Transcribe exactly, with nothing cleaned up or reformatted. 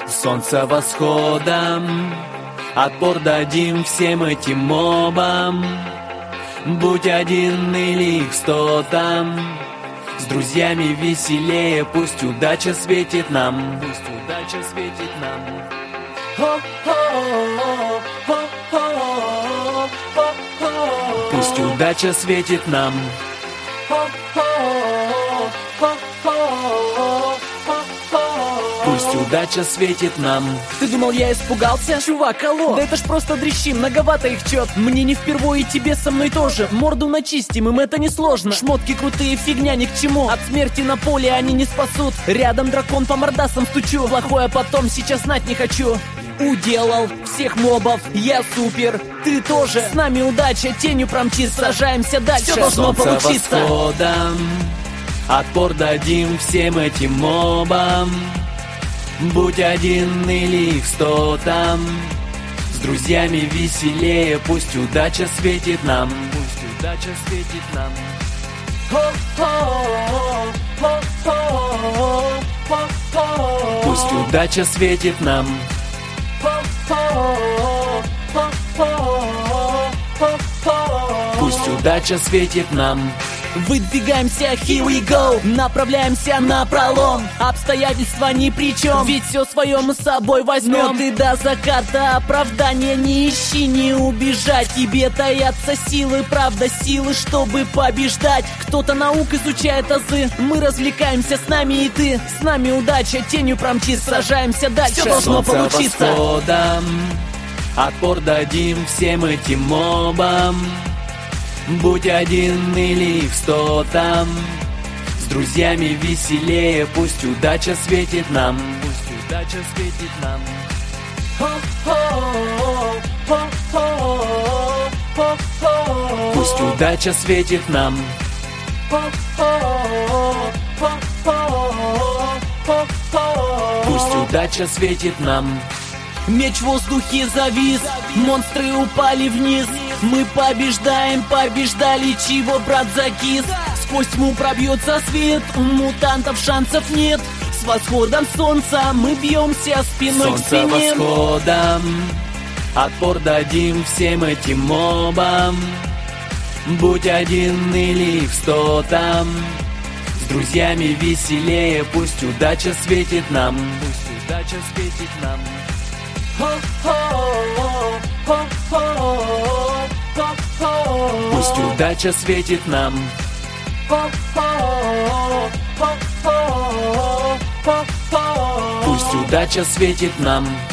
Солнце восходом, отпор дадим всем этим мобам. Будь один или их сто там, с друзьями веселее, пусть удача светит нам. Пусть удача светит нам. Пусть удача светит нам. Пусть удача светит нам. Ты думал, я испугался? Чувак, алло, да это ж просто дрищи, многовато их чет. Мне не впервые, и тебе со мной тоже. Морду начистим, им это не сложно. Шмотки крутые, фигня ни к чему. От смерти на поле они не спасут. Рядом дракон, по мордасам стучу. Плохое потом, сейчас знать не хочу. Уделал всех мобов, я супер, ты тоже. С нами удача, тенью промчится. Сражаемся дальше, все должно Солнце получиться. Восходом, отпор дадим всем этим мобам. Будь один или их сто там, с друзьями веселее, пусть удача светит нам. Пусть удача светит нам. Пусть удача светит нам. Пусть удача светит нам. Выдвигаемся, here we go. Направляемся на пролом. Обстоятельства ни при чем, ведь все свое мы с собой возьмем. Ты до заката оправдания не ищи, не убежать. Тебе таятся силы, правда силы, чтобы побеждать. Кто-то наук изучает азы, мы развлекаемся, с нами и ты. С нами удача, тенью промчится. Сражаемся дальше, все должно Солнце получиться. Восходом, отпор дадим всем этим мобам. Будь один или их сто там, с друзьями веселее, пусть удача светит нам. Пусть удача светит нам. Пусть удача светит нам. Пусть удача светит нам. Меч в воздухе завис, монстры упали вниз. Мы побеждаем, побеждали, чего, брат, закис? Сквозь тьму пробьется свет, у мутантов шансов нет. С восходом солнца мы бьемся спиной Солнце к спине. восходом, отпор дадим всем этим мобам. Будь один или их сто там, с друзьями веселее, пусть удача светит нам. Пусть удача светит нам. Пусть удача светит нам. Пусть удача светит нам.